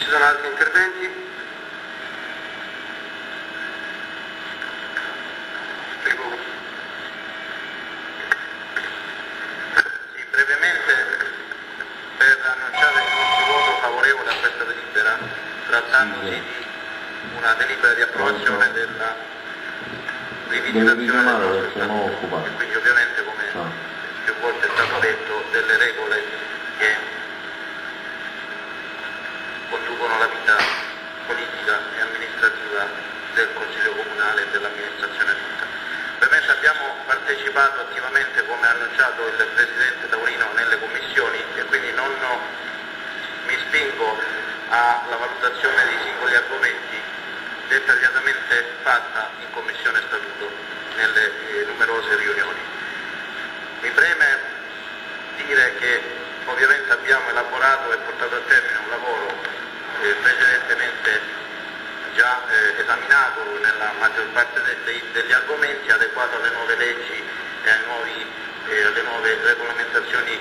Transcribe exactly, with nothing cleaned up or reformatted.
ci sono altri interventi? Prego. Sì, brevemente per annunciare il nostro voto favorevole a questa delibera, trattandosi di una delibera di approvazione della rivisitazione del nostro statuto, e quindi ovviamente, come più volte è stato detto, delle regole che conducono la vita politica e amministrativa del Consiglio Comunale e dell'amministrazione tutta. Ovviamente abbiamo partecipato attivamente, come ha annunciato il Presidente Taurino, nelle commissioni, e quindi non mi spingo alla valutazione dei singoli argomenti dettagliatamente fatta in Commissione Statuto nelle eh, numerose riunioni. Mi preme dire che ovviamente abbiamo elaborato e portato a termine un lavoro eh, precedentemente già eh, esaminato nella maggior parte de de degli argomenti, adeguato alle nuove leggi e ai nuovi, eh, alle nuove regolamentazioni